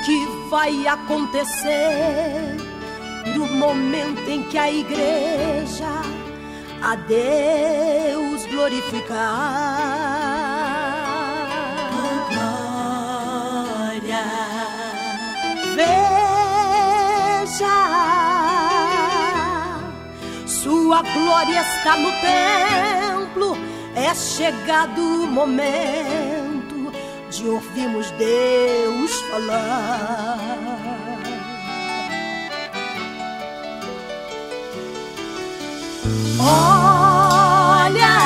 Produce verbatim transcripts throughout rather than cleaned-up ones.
que vai acontecer no momento em que a igreja a Deus glorificar. Glória. Veja, sua glória está no templo. É chegado o momento de ouvirmos Deus falar. Olha,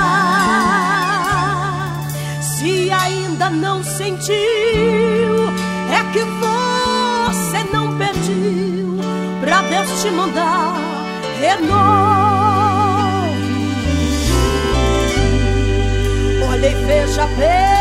se ainda não sentiu, é que você não pediu pra Deus te mandar renovo. Olha e veja bem,